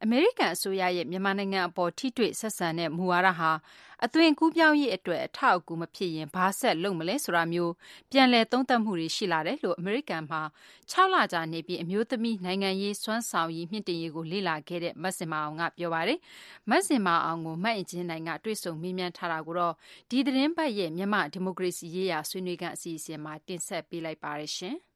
အမေရိကန်အစိုးရရဲ့မြန်မာနိုင်ငံအပေါ်ထိတွေ့ဆက်ဆံတဲ့မူဝါဒဟာအသွင်ကူးပြောင်းရေးအတွက်အထောက်အကူမဖြစ်ရင်ဘာဆက်လုပ်မလဲဆိုတာမျိုးပြန်လည်သုံးသပ်မှုတွေရှိလာတယ်လို့အမေရိကန်မှာ6 လကြာနေပြီးအမျိုးသမီးနိုင်ငံရေးစွမ်းဆောင်ရည်မြင့်တင်ရေးကိုလေ့လာခဲ့တဲ့မဇင်မာအောင်ကပြောပါတယ်။မဇင်မာအောင်ကိုမအင်ကြင်းနိုင်ကတွေ့ဆုံမေးမြန်းထားတာကိုတော့ဒီသတင်းပတ်ရဲ့မြန်မာဒီမိုကရေစီရေးရာဆွေးနွေးခန်းအစီအစဉ်မှာတင်ဆက်ပေးလိုက်ပါတယ်ရှင်။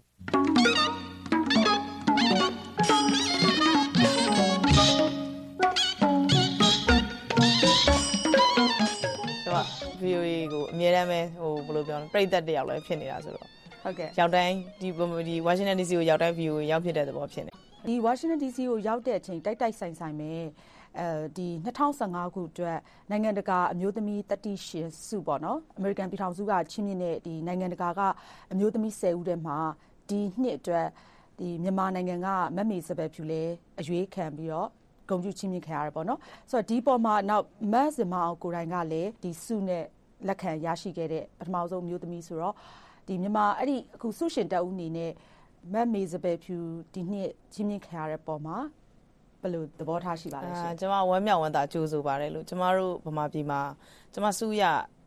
VOA ကိုအမြဲတမ်းပဲဘယ်လိုပြောလဲပြည်သက်တယောက်လည်းဖြစ်နေတာဆိုတော့ဟုတ်ကဲ့ရောက်တိုင်းဒီ Washington DC ကိုရောက်တိုင်း VOA ရောက်ဖြစ်တဲ့သဘောဖြစ်နေဒီ Washington DC ကိုရောက်တဲ့အချိန်တိုက်ဆိုင်ပဲဒီ2015ခုအတွက်နိုင်ငံတကာအမျိုးသမီးတတိရှင်စုပေါ့နော်အမေရိကန်ပြည်ထောင်စုကချီးမြှင့်တဲ့ဒီနိုင်ငံတကာကအမျိုးသမီး10ဦးထဲမှာဒီနှစ်အတွက်ဒီမြန်မာနိုင်ငံကမမေစပယ်ဖြူလဲအရွေးခံပြီးတော့ဂုဏ်ပြုချီးမြှင့်ခံရတယ်ပေါ့နော်ဆိုတော့ဒီပေါ်မှာနောက်မတ်စင်မအောင်ကိုယ်တိုင်ကလည်းဒီစုနဲ့လက်ခံရရှိခဲ့တဲ့ပထမဆုံးမျိုးသမီးဆိုတော့ဒီမြန်မာအဲ့ဒီအခုဆုရှင်တက်ဦးအနေနဲ့မတ်မေစပယ်ဖြူဒီနှစ်ချီးမြှင့်ခံရတဲ့ပေါ်မှာဘယ်လိုသဘောထားရှိပါလဲရှင်ကျွန်မဝမ်းမြောက်ဝမ်းသာကြိုးဆိုပါတယ်လို့ကျွန်မတို့ဗမာပြည်မှာကျွန်မစုရ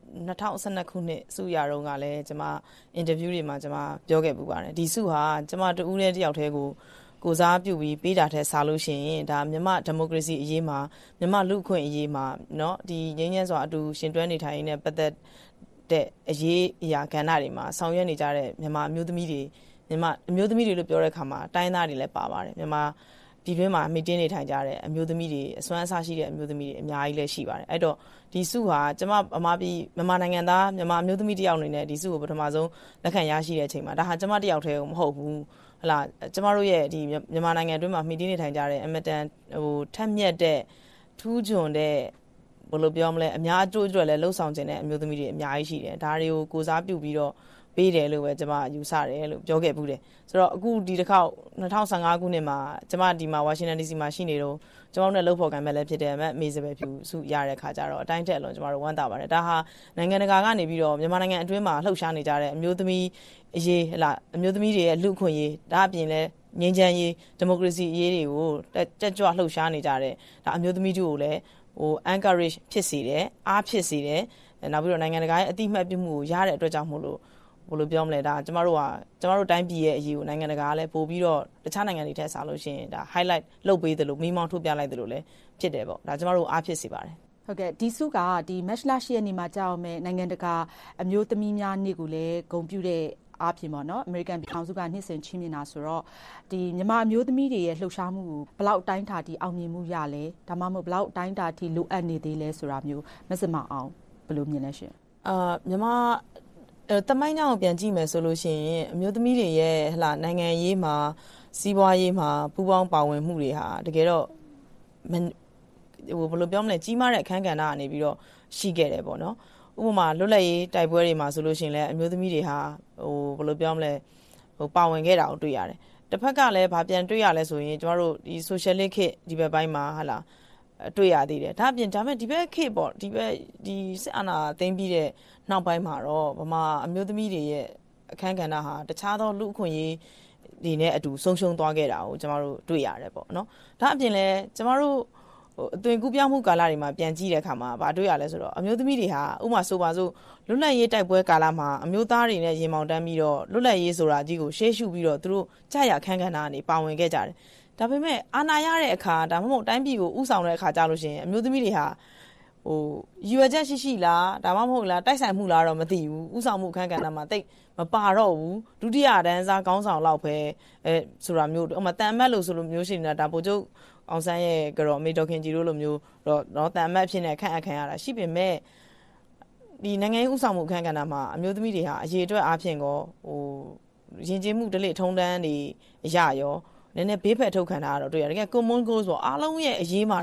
2012ခုနှစ်စုရတော့ကလည်းကျွန်မအင်တာဗျူးတွေမှာကျွန်မပြောခဲ့ပူပါတယ်ဒီစုဟာကျွန်မတူဦးတဲ့တယောက်တည်းကိုစားပြုပြီးပေးတာတဲ့စားလို့ရှိရင်ဒါမြန်မာဒီမိုကရေစီအရေးမှာမြန်မာလူ့အခွင့်အရေးမှာเนาะဒီငြိမ်းချမ်းစွာအတူရှင်တွဲနေထိုင်နေတဲ့ပတ်သက်တဲ့အရေးအရာကဏ္ဍတွေမှာဆောင်ရွက်နေကြတဲ့မြန်မာအမျိုးသမီးတွေလို့ပြောတဲ့အခါမှာတိုင်းသားတွေလည်းပါပါတယ်မြန်မာပြည်တွင်းမှာမီတင်းနေထိုင်ကြတဲ့အမျိုးသမီးတွေအစွမ်းအစရှိတဲ့အမျိုးသမီးတွေအများကြီးလည်းရှိပါတယ်အဲ့တော့ဒီစုဟာကျွန်မမြန်မာနိုင်ငံသားမြန်မာအမျိုးသမီးတယောက်အနေနဲ့ဒီစုကိုပထမဆုံးလက်ခံရရှိတဲ့အချိန်မှာဒါဟာကျွန်မတယောက်တည်းကိုမဟုတ်ဘူးဟလာကျမတို့ရဲ့ဒီမြန်မာနိုင်ငံအတွင်းမှာမှီတင်းနေထိုင်ကြတဲ့အမတန်ထက်မြက်တဲ့ထူးချွန်တဲ့ဘယ်လိုပြောမလဲအများအကျိုးအတွက်လည်းလှုပ်ဆောင်ခြင်းတဲ့အမျိုးသမီးတွေအများကြီးရှိတယ်ဒါတွေကိုကိုစားပြုပြီးတော့ပေးတယ်လို့ပဲကျမယူဆတယ်လို့ပြောခဲ့ဘူးတယ်ဆိုတော့အခုဒီတစ်ခေါက်2015ခုနှစ်မှာကျမဒီမှာ Washington DC မှာရှိနေတော့ကျမတို့နဲ့လှုပ်ဖော်ကံမဲ့လည်းဖြစ်တယ်မေစပယ်ဖြူစုရတဲ့ခါကျတော့အတိုင်းတက်အလွန်ကျမတို့ဝမ်းသာပါတယ်ဒါဟာနိုင်ငံတကာကနေပြီးတော့မြန်မာနိုင်ငံအတွင်းမှာလှုပ်ရှားနေကြတဲ့အမျိုးသမီးအရေးဟလာအမျိုးသမီးတွေရဲ့လူ့အခွင့်အရေးဒါအပြင်လည်းငြိမ်းချမ်းရေးဒီမိုကရေစီအရေးတွေကိုတက်ကြွလှုပ်ရှားနေကြတဲ့ဒါအမျိုးသမီးတို့ကိုလည်းencourage ဖြစ်စေတယ်အားဖြစ်စေတယ်နောက်ပြီးတော့နိုင်ငံတကာရဲ့အတိအမှတ်ပြုမှုကိုရတဲ့အတွက်ကြောင့်မို့လို့ဘယ်လိုပြောမလဲဒါကျမတို့တိုင်းပြည်ရဲ့အရေးကိုနိုင်ငံတကာကလည်းပို့ပြီးတော့တခြားနိုင်ငံတွေထက်စားလို့ရှိရင်ဒါ highlight လုပ်ပေးတယ်လို့မီးမောင်းထုတ်ပြလိုက်တယ်လို့လည်းဖြစ်တယ်ပေါ့ဒါကျမတို့အားဖြစ်စေပါတယ်ဟုတ်ကဲ့ဒီစုကဒီမက်လရှိရဲ့နေမှာကြောက်မယ်နိုင်ငံတကာအမျိုးသမီးများနေ့ကိုလည်းဂုဏ်ပြုတဲ့အားဖြင့်ပေါ့နော်အမေရိကန်ပြည်ထောင်စုကနှစ်စဉ်ချီးမြှင့်တာဆိုတော့ဒီမြန်မာအမျိုးသမီးတွေရဲ့လှုပ်ရှားမှုကိုဘယ်လောက်အတိုင်းအတာထိအောင်မြင်မှုရလဲဒါမှမဟုတ်ဘယ်လောက်အတိုင်းအတာထိလိုအပ်နေသေးလဲဆိုတာမျိုးမစမအောင်ဘယ်လိုမြင်လဲရှင်မြန်မာတမိုင်းကြောင်ပြန်ကြည့်မယ်ဆိုလို့ရှိရင်အမျိုးသမီးတွေရဲ့ဟလာနိုင်ငံရေးမှာစီးပွားရေးမှာပူးပေါင်းပါဝင်မှုတွေဟာတကယ်တော့ဘယ်လိုပြောမလဲကြီးမားတဲ့အခန်းကဏ္ဍကနေပြီးတော့ရှိခဲ့တယ်ပေါ့နော်ဥပမာလွတ်လပ်ရေးတိုက်ပွဲတွေမှာဆိုလို့ရှိရင်လည်းအမျိုးသမီးတွေဟာဘယ်လိုပြောမလဲပါဝင်ခဲ့တာကိုတွေ့ရတယ်တစ်ဖက်ကလည်းဗာပြန်တွေ့ရလဲဆိုရင်ကျမတို့ဒီ socialist ခေတ်ဒီဘက်ပိုင်းမှာဟလာတွေ့ရသေးတယ်ဒါအပြင်ဒါမဲ့ဒီဘက်ခေတ်ပေါ့ဒီဘက်ဒီစစ်အာဏာသိမ်းပြီးတဲ့နောက်ပိုင်းမှာတော့ဗမာအမျိုးသမီးတွေရဲ့အခန်းကဏ္ဍဟာတခြားသောလူအခွင့်အရေးတွေနဲ့အတူဆုံးရှုံးသွားခဲ့တာကိုကျမတို့တွေ့ရတယ်ပေါ့နော်ဒါအပြင်လည်းကျမတို့အသွင်ကူးပြောင်းမှုကာလတွေမှာပြန်ကြည့်တဲ့အခါမှာဗာတွေ့ရလဲဆိုတော့အမျိုးသမီးတွေဟာဥပမာဆိုပါစို့လွတ်လပ်ရေးတိုက်ပွဲကာလမှာအမျိုးသားတွေနဲ့ရင်မောင်တန်းပြီးတော့လွတ်လပ်ရေးဆိုတာကြီးကိုရှေ့ရှုပြီးတော့သူတို့ကြာရအခန်းကဏ္ဍကနေပါဝင်ခဲ့ကြတယ်ဒါပေမဲ့အာဏာရတဲ့အခါဒါမှမဟုတ်တိုင်းပြည်ကိုဥဆောင်တဲ့အခါကြာလို့ရှိရင်အမျိုးသမီးတွေဟာရွယ်ချက်ရှိလားဒါမှမဟုတ်လားတိုက်ဆိုင်မှုလားတော့မသိဘူးဥဆောင်မှုအခန်းကဏ္ဍမှာတိတ်မပါတော့ဘူးဒုတိယတန်းစားခေါင်းဆောင်လောက်ပဲဆိုတာမျိုးဥပမာတန်အမတ်လို့ဆိုလိုမျိုးရှိနေတာဒါပို့ချုပ်အောင်ဆန်းရဲ့ကြော်အမေတော်ခင်ကြီးတို့လိုမျိုးတော့တန်အမတ်ဖြစ်နေခန့်အပ်ခံရတာရှိပေမဲ့ဒီနိုင်ငံရေးဥဆောင်မှုအခန်းကဏ္ဍမှာအမျိုးသမီးတွေဟာအရေးအတွက်အားဖြင့်ကောယဉ်ကျေးမှုဒလိထုံးတန်းတွေအရရောနည်းနည်းဘေးဖက်ထုတ်ခံတာတော့တွေ့ရတယ်တကယ် common goals ပေါ့အားလုံးရဲ့အရေးမှာတော့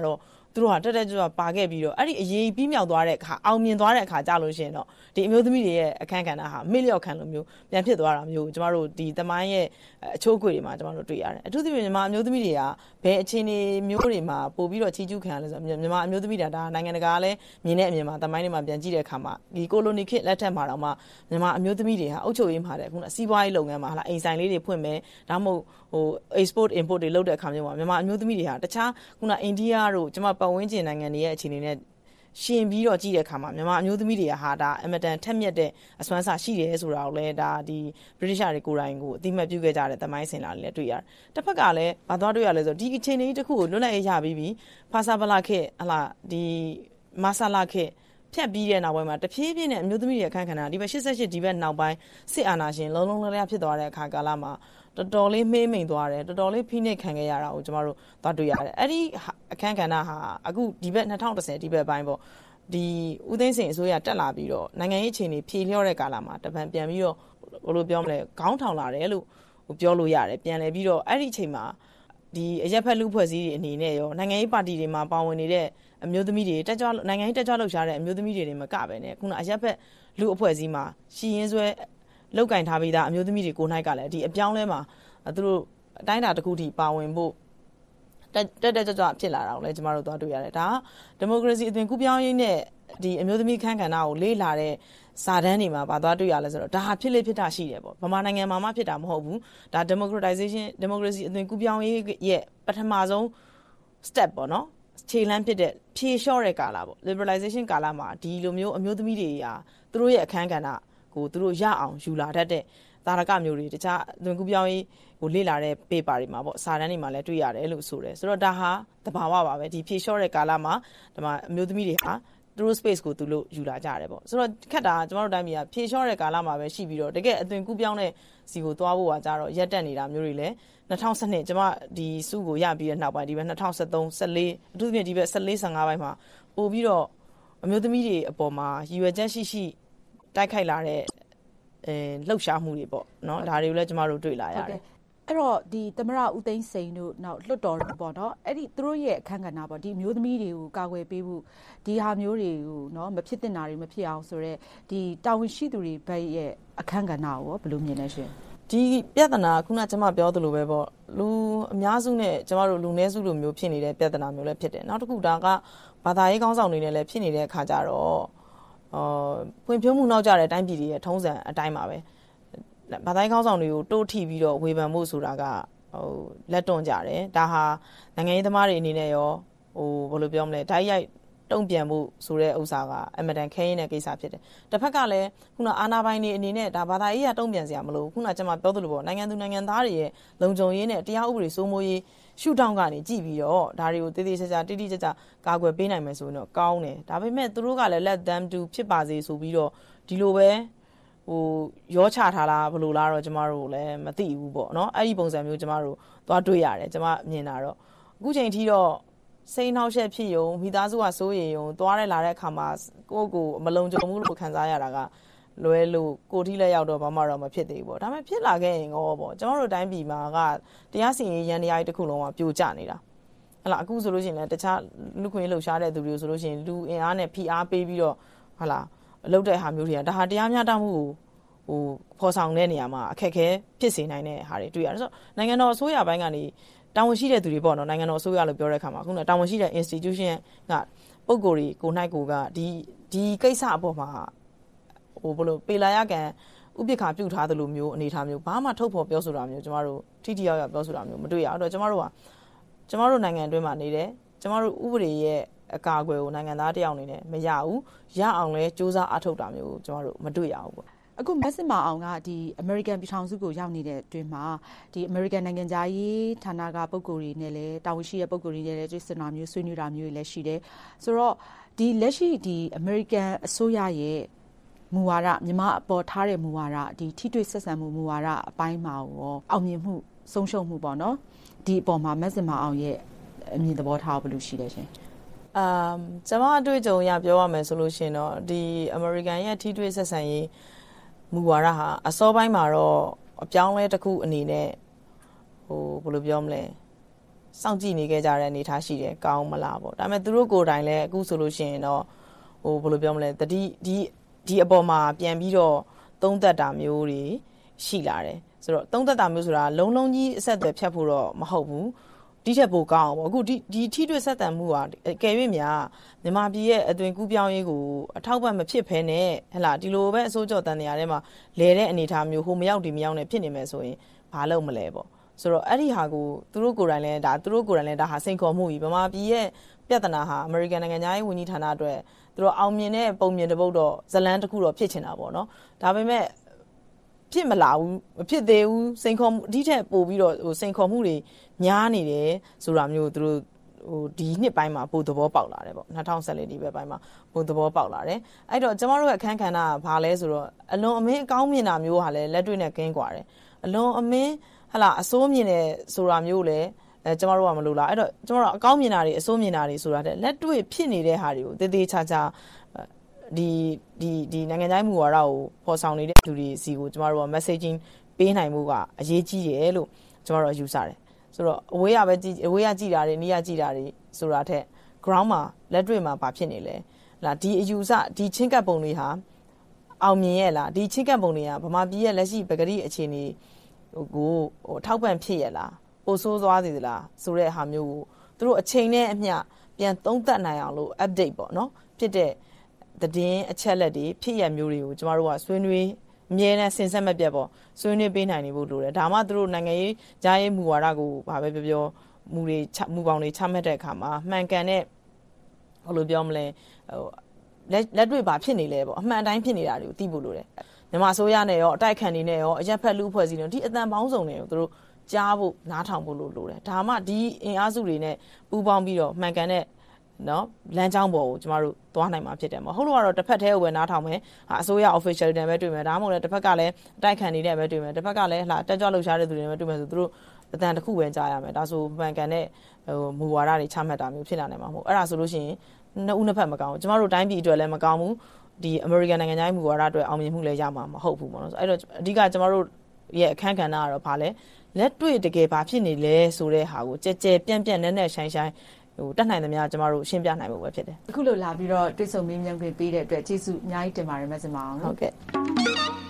သူတို့ဟာတက်ကြွပါခဲ့ပြီးတော့အဲ့ဒီအရေးပြီးမြောက်သွားတဲ့အခါအောင်မြင်သွားတဲ့အခါကြာလို့ရှိရင်တော့ဒီအမျိုးသမီးတွေရဲ့အခန်းကဏ္ဍဟာမေ့လျော့ခံလို့မျိုးပြန်ဖြစ်သွားတာမျိုးကျမတို့ဒီသမိုင်းရဲ့အချိုးအကွေတွေမှာကျမတို့တွေ့ရတယ်အထူးသဖြင့်မြန်မာအမျိုးသမီးတွေကဘယ်အခြေအနေမျိုးတွေမှာပို့ပြီးတော့ချီးကျူးခံရလဲဆိုတော့မြန်မာအမျိုးသမီးတွေဒါနိုင်ငံတကာလည်းမြင်တဲ့အမြင်မှာသမိုင်းတွေမှာပြန်ကြည့်တဲ့အခါမှာဒီကိုလိုနီခေတ်လက်ထက်မှာတော့မှမြန်မာအမျိုးသမီးတွေဟာအုပ်ချုပ်ရေးမှာတဲ့ခုနစီးပွားရေးလုပ်ငန်းမှာဟာလာအိမ်ဆိုင်လေးတွေဖွင့်မယ်ဒါမှမဟုတ်export import တွေလုပ်တဲ့အခါမျိုးမှာမြန်မာအမျိုးသမီးတွေဟာတခြားခုနအိန္ဒိယတို့ကျမပတ်ဝန်းကျင်နိုင်ငံတွေရဲ့အခြေအနေနဲ့ရှင်ပြီးတော့ကြည့်တဲ့အခါမှာမြန်မာအမျိုးသမီးတွေကဟာဒါအမတန်ထက်မြက်တဲ့အစွမ်းစားရှိတယ်ဆိုတာကိုလည်းဒါဒီ British တွေကိုယ်တိုင်ကိုအသိမှတ်ပြုခဲ့ကြတဲ့သမိုင်းစင်လာတွေလည်းတွေ့ရတယ်။တစ်ဖက်ကလည်းဘာသွားတွေ့ရလဲဆိုတော့ဒီအခြေအနေတစ်ခုကိုလွတ်လပ်ရေးရပြီးပြီဖာစာဗလာခေဟလာဒီမာဆာလာခေဖြတ်ပြီးတဲ့နောက်ပိုင်းမှာတဖြည်းဖြည်းနဲ့အမျိုးသမီးတွေအခန်းကဏ္ဍဒီဘက်88ဒီဘက်နောက်ပိုင်းစစ်အာဏာရှင်လုံးလုံးလျားဖြစ်သွားတဲ့အခါကာလမှာတော်တော်လေးမေးမိန်သွားတယ်တော်တော်လေးဖိနှိပ်ခံခဲ့ရတာကိုကျမတို့သွားတွေ့ရတယ်အဲ့ဒီအခန်းကဏ္ဍဟာအခုဒီဘက်2010ဒီဘက်ပိုင်းပေါ့ဒီဦးသိန်းစိန်အစိုးရတက်လာပြီးတော့နိုင်ငံရေးအခြေအနေဖြေလျော့တဲ့ကာလမှာတပံပြန်ပြီးတော့ဘယ်လိုပြောမလဲခေါင်းထောင်လာတယ်လို့ပြောလို့ရတယ်ပြန်လဲပြီးတော့အဲ့ဒီအချိန်မှာဒီအရက်ဖက်လူဖွဲ့စည်းတွေအနေနဲ့ရောနိုင်ငံရေးပါတီတွေမှာပါဝင်နေတဲ့အမျိုးသမီးတွေတက်ကြွနိုင်ငံရေးတက်ကြွလှုပ်ရှားတဲ့အမျိုးသမီးတွေမကပဲနဲ့ခုနအရက်ဖက်လူအဖွဲ့အစည်းမှာရှီရင်ဆွဲလောက်ကင်ထားပြီးသားအမျိုးသမီးတွေကိုနိုင်ကလည်းဒီအပြောင်းလဲမှာသူတို့အတိုင်းအတာတစ်ခုထိပါဝင်ဖို့တက်ကြွဖြစ်လာတာကိုလည်းကျမတို့သွားတွေ့ရတယ်ဒါဒီမိုကရေစီအသွင်ကူးပြောင်းရေးနဲ့ဒီအမျိုးသမီးခန့်ကဏ္ဍကိုလေးလာတဲ့စာတန်းတွေမှာသွားတွေ့ရလဲဆိုတော့ဒါဟာဖြစ်လေဖြစ်တာရှိတယ်ပေါ့ဗမာနိုင်ငံမှာမှဖြစ်တာမဟုတ်ဘူးဒါ democratization democracy အသွင်ကူးပြောင်းရေးရဲ့ပထမဆုံး step ပေါ့နော်ခြေလှမ်းဖြစ်တဲ့ဖြေလျှော့တဲ့ကာလပေါ့ liberalization ကာလမှာဒီလိုမျိုးအမျိုးသမီးတွေဟာသူတို့ရဲ့အခန်းကဏ္ဍကိုသူတို့ရအောင်ယူလာတတ်တဲ့သာရကမျိုးတွေတခြားအသွင်ကူးပြောင်းရေးကိုလေ့လာတဲ့ paper တွေမှာပေါ့စာတမ်းတွေမှာလည်းတွေ့ရတယ်လို့ဆိုတယ်ဆိုတော့ဒါဟာသဘာဝပါပဲဒီဖြေလျှော့တဲ့ကာလမှာဒီမှာအမျိုးသမီးတွေဟာသူတို့ space ကိုသူတို့ယူလာကြတယ်ပေါ့ဆိုတော့ခက်တာကျမတို့တိုင်းပြည်ကဖြေလျှော့တဲ့ကာလမှာပဲရှိပြီးတော့တကယ်အသွင်ကူးပြောင်းတဲ့စီကိုသွားဖို့ကကြတော့ရက်တက်နေတာမျိုးတွေလည်း2012ကျမဒီစုကိုရပြီးတဲ့နောက်ပိုင်းဒီဘက်2013 14အထူးသဖြင့်ဒီဘက်14 15ပိုင်းမှာပို့ပြီးတော့အမျိုးသမီးတွေအပေါ်မှာရည်ရွယ်ချက်ရှိတိုက်ခိုက်လာတဲ့လှုပ်ရှားမှုတွေပေါ့နော်ဒါတွေကိုလည်းကျမတို့တွေ့လာရတယ်အဲ့တော့ဒီသမရဦးသိန်းစိန်တို့နောက်လွတ်တော်ပေါ့နော်အဲ့ဒီသူတို့ရဲ့အခန်းကဏ္ဍပေါ့ဒီမျိုးသမီးတွေကိုကာကွယ်ပေးဖို့ဒီဟာမျိုးတွေကိုနော်မဖြစ်သင့်တာတွေမဖြစ်အောင်ဆိုတော့ဒီတာဝန်ရှိသူတွေဘက်ရဲ့အခန်းကဏ္ဍကိုဘယ်လိုမြင်လဲရှင်ဒီပြဿနာခုနကျမပြောသလိုပဲပေါ့လူအများစုနဲ့ကျမတို့လူနည်းစုလိုမျိုးဖြစ်နေတဲ့ပြဿနာမျိုးလည်းဖြစ်တယ်နောက်တစ်ခုဒါကဘာသာရေးကောင်းဆောင်တွေနဲ့လည်းဖြစ်နေတဲ့အခါကျတော့ဖွံ့ဖြိုးမှုနောက်ကျတဲ့အတိုင်းပြည်တွေရဲ့ထုံးစံအတိုင်းပါပဲဘာသာရေးကောင်းဆောင်တွေကိုတိုးထိပြီးတော့ဝေဖန်မှုဆိုတာကလက်တွန့်ကြတယ်ဒါဟာနိုင်ငံရေးသမားတွေအနေနဲ့ရောဘယ်လိုပြောမလဲဓာတ်ရိုက်တုံ့ပြန်မှုဆိုတဲ့ဥစ္စာကအမတန်ခဲရင်းတဲ့ကိစ္စဖြစ်တယ်တစ်ဖက်ကလည်းခုနအာဏာပိုင်တွေအနေနဲ့ဒါဘာသာရေးရတုံ့ပြန်စရာမလိုခုနကျွန်မပြောသလိုပေါ့နိုင်ငံသူနိုင်ငံသားတွေရဲ့လုံခြုံရေးနဲ့တရားဥပဒေစိုးမိုးရေးရှုထောင့်ကနေကြည့်ပြီးတော့ဒါတွေကိုတေးသေးချာချာတိတိကျကျကာကွယ်ပေးနိုင်မယ်ဆိုရင်တော့ကောင်းတယ်ဒါပေမဲ့သူတို့ကလည်း let them do ဖြစ်ပါစေဆိုပြီးတော့ဒီလိုပဲရောချထားလားဘယ်လိုလားတော့ကျမတို့လည်းမသိဘူးပေါ့နော်အဲ့ဒီပုံစံမျိုးကျမတို့သွားတွေ့ရတယ်ကျမမြင်တာတော့အခုချိန်ထိတော့စိတ်နှောက်ယှက်ဖြစ်ယုံမိသားစုကစိုးရိမ်ယုံသွားရလာတဲ့အခါမှာကိုယ့်ကိုမလုံခြုံမှုလို့ခံစားရတာကလွဲလို့ကိုထိလက်ရောက်တော့ဘာမှတော့မဖြစ်သေးဘူးပေါ့ဒါပေမဲ့ဖြစ်လာခဲ့ရင်ရောပေါ့ကျွန်တော်တို့တိုင်းပြည်မှာကတရားစီရင်ရေးရန်တရားတစ်ခုလုံးကပြိုကျနေတာဟလာအခုဆိုလို့ရှိရင်လည်းတခြားလူခွင့်လှုပ်ရှားတဲ့သူတွေဆိုလို့ရှိရင်လူအင်အားနဲ့ဖိအားပေးပြီးတော့ဟလာလှုပ်တဲ့ဟာမျိုးတွေကဒါဟာတရားမျှတမှုကိုဖော်ဆောင်တဲ့နေရာမှာအခက်အခဲဖြစ်စေနိုင်တဲ့ဟာတွေတွေ့ရတယ်ဆိုတော့နိုင်ငံတော်အစိုးရဘိုင်းကနေတာဝန်ရှိတဲ့သူတွေပေါ့နော်နိုင်ငံတော်အစိုးရလို့ပြောတဲ့အခါမှာခုနတာဝန်ရှိတဲ့ institution ကပုံကိုယ်တွေကိုနိုင်ကိုကဒီကိစ္စအပေါ်မှာဘယ်လိုပေလာရကန်ဥပက္ခပြုထားသလိုမျိုးအနေထားမျိုးဘာမှထုတ်ဖော်ပြောဆိုတာမျိုးကျမတို့ထိထိရောက်ရောက်ပြောဆိုတာမျိုးမတွေ့ရအောင်တော့ကျမတို့နိုင်ငံအတွင်းမှာနေတယ်ကျမတို့ဥပဒေရဲ့အကာအကွယ်ကိုနိုင်ငံသားတယောက်အနေနဲ့မရဘူးရအောင်လဲစူးစမ်းအထောက်တာမျိုးကျမတို့မတွေ့ရဘူးပေါ့အခုမက်စစ်မာအောင်ကဒီ American ပြည်ထောင်စုကိုရောက်နေတဲ့အတွင်းမှာဒီ American နိုင်ငံသားရေးဌာနကပုံကိုယ်တွေနဲ့လည်းတာဝန်ရှိတဲ့ပုံကိုယ်တွေနဲ့လည်းတွေ့ဆုံတာမျိုးဆွေးနွေးတာမျိုးတွေလည်းရှိတယ်ဆိုတော့ဒီလက်ရှိဒီ American အစိုးရရဲ့မူဝါဒမြန်မာအပေါ်ထားတဲ့မူဝါဒဒီထိတွေ့ဆက်ဆံမှုမူဝါဒအပိုင်းမှာရောအောင်မြင်မှုဆုံးရှုံးမှုပေါ့နော်ဒီအပေါ်မှာမက်စစ်မာအောင်ရဲ့အမြင်သဘောထားဘယ်လိုရှိလဲရှင်ကျွန်မအတွေ့အကြုံရပြောရမယ်ဆိုလို့ရှိရင်တော့ဒီ American ရဲ့ထိတွေ့ဆက်ဆံရေးမူဝါဒဟာအစောပိုင်းမှာတော့အပြောင်းလဲတစ်ခုအနေနဲ့ဘယ်လိုပြောမလဲစောင့်ကြည့်နေခဲ့ကြတဲ့အနေထားရှိတယ်ကောင်းမလားပေါ့ဒါပေမဲ့သူတို့ကိုယ်တိုင်လည်းအခုဆိုလို့ရှိရင်တော့ဘယ်လိုပြောမလဲဒီအပေါ်မှာပြန်ပြီးတော့သုံးသက်တာမျိုးတွေရှိလာတယ်ဆိုတော့သုံးသက်တာမျိုးဆိုတာလုံးလုံးကြီးအဆက်အသွယ်ဖြတ်ဖို့တော့မဟုတ်ဘူးဒီထက်ပိုကောင်းအောင်ပေါ့အခုဒီထိတွေ့ဆက်တန်မှုကကယ်၍များမြန်မာပြည်ရဲ့အသွင်ကူးပြောင်းရေးကိုအထောက်ပံ့မဖြစ်ဘဲနဲ့ဟဲ့လားဒီလိုပဲအစိုးကြော်တန်နေရာထဲမှာလဲတဲ့အနေအထားမျိုးဟိုမရောက်ဒီမရောက်နဲ့ဖြစ်နေမယ်ဆိုရင်ဘာလုပ်မလဲပေါ့ဆိုတော့အဲ့ဒီဟာကိုသူတို့ကိုယ်တိုင်လည်းဒါဟာစိန်ခေါ်မှုကြီးဗမာပြည်ရဲ့ပြဿနာဟာအမေရိကန်နိုင်ငံသားရေးဝန်ကြီးဌာနအတွက်သူတို့အောင်မြင်တဲ့ပုံမြင်တစ်ပုဒ်တော့ဇလန်းတစ်ခုတော့ဖြစ်ချင်တာပေါ့နော်ဒါပေမဲ့ဖြစ်မလာဘူးမဖြစ်သေးဘူးစိန်ခေါ်မှုဒီထက်ပိုပြီးတော့စိန်ခေါ်မှုတွေများနေတယ်ဆိုတာမျိုးသူတို့ဒီနှစ်ပိုင်းမှာပိုသဘောပေါက်လာတယ်ပေါ့2014ဒီဘက်ပိုင်းမှာပိုသဘောပေါက်လာတယ်အဲ့တော့ကျမတို့ရဲ့အခန်းကဏ္ဍကဘာလဲဆိုတော့အလွန်အမင်းအကောင်းမြင်တာမျိုးဟာလည်းလက်တွေ့နဲ့ကင်းကွာတယ်အလွန်အမင်းဟလာအစိုးမြင်တယ်ဆိုတာမျိုးလည်းကျမတို့ကမလို့လားအဲ့တော့ကျမတို့အကောင်းမြင်တာတွေအစိုးမြင်တာတွေဆိုတာတဲ့လက်တွေ့ဖြစ်နေတဲ့ဟာတွေကိုတည်တည်ချာချာဒီနိုင်ငံသားမှုဝါဒကိုပေါ်ဆောင်နေတဲ့သူတွေစီကိုကျမတို့က messaging ပေးနိုင်မှုကအရေးကြီးတယ်လို့ကျမတို့ယူဆတယ်ဆိုတော့အဝေးကကြည့်တာတွေနီးရကြည့်တာတွေဆိုတာထက် ground မှာလက်တွေ့မှာဘာဖြစ်နေလဲလားဒီအယူဆဒီချင်းကပ်ပုံတွေဟာအောင်မြင်ရဲ့လားဒီချင်းကပ်ပုံတွေကဗမာပြည်ရဲ့လက်ရှိပဂတိအခြေအနေကိုထောက်ပံ့ဖြစ်ရဲ့လားပိုဆိုးသွားသေးသလားဆိုတဲ့ဟာမျိုးကိုသူတို့အချိန်နဲ့အမျှပြန်သုံးသပ်နိုင်အောင်လို့ update ပေါ့နော်ဖြစ်တဲ့သတင်းအချက်လက်တွေဖြစ်ရမျိုးတွေကိုကျမတို့ကဆွေးနွေးအမြဲတမ်းစင်ဆက်မပြတ်ပေါ့ဆွေးနွေးပေးနိုင်နေဖို့လိုတယ်ဒါမှသူတို့နိုင်ငံရေးကြားရေးမူဝါဒကိုဘာပဲပြောမူပေါင်းတွေချမှတ်တဲ့အခါမှာမှန်ကန်တဲ့ဘယ်လိုပြောမလဲလက်တွေ့ဘာဖြစ်နေလဲပေါ့အမှန်တိုင်းဖြစ်နေတာတွေကိုသိဖို့လိုတယ်မြန်မာဆိုရနဲ့ရောအတိုက်ခံနေနဲ့ရောအရက်ဖက်လူအဖွဲ့အစည်းတွေဒီအတန်ပေါင်းစုံတွေကိုသူတို့ကြားဖို့နားထောင်ဖို့လိုတယ်ဒါမှဒီအင်အားစုတွေနဲ့ပူးပေါင်းပြီးတော့မှန်ကန်တဲ့နော်လမ်းကြောင်းပေါ်ကိုကျမတို့သွားနိုင်မှာဖြစ်တယ်မဟုတ်လို့ကတော့တစ်ဖက်တည်းကိုပဲနားထောင်မယ်အစိုးရ official တွေနဲ့ပဲတွေ့မယ်ဒါမှမဟုတ်လည်းတစ်ဖက်ကလည်းအတိုက်ခံနေတဲ့ပဲတွေ့မယ်တစ်ဖက်ကလည်းတက်ကြွလှုပ်ရှားတဲ့သူတွေနဲ့ပဲတွေ့မယ်ဆိုသူတို့အတန်တစ်ခုပဲကြားရမယ်ဒါဆိုမှန်ကန်တဲ့မူဝါဒတွေချမှတ်တာမျိုးဖြစ်လာနိုင်မှာမဟုတ်အဲ့ဒါဆိုလို့ရှိရင်နှစ်ဦးနှစ်ဖက်မကောင်းဘူးကျမတို့တိုင်းပြည်အတွက်လည်းမကောင်းဘူးဒီအမေရိကန်နိုင်ငံသားမူဝါဒအတွက်အောင်မြင်မှုလည်းရမှာမဟုတ်ဘူးပေါ့နော်အဲ့တော့အဓိကကျမတို့ရဲ့အခန်းကဏ္ဍကတော့ဘာလဲလက်တွေ့တကယ်ဘာဖြစ်နေလဲဆိုတဲ့ဟာကိုကြဲကြဲပြန့်ပြန့်နဲ့ဆိုင်ဆိုင်တက်နိုင်သမျှကျမတို့ရှင်းပြနိုင်ဖို့ပဲဖြစ်တယ်အခုလိုလာပြီးတော့တွေ့ဆုံမေးမြန်းခွင့်ပေးတဲ့အတွက်ကျေးဇူးအများကြီးတင်ပါတယ်မဆင်မအောင်ဟုတ်ကဲ့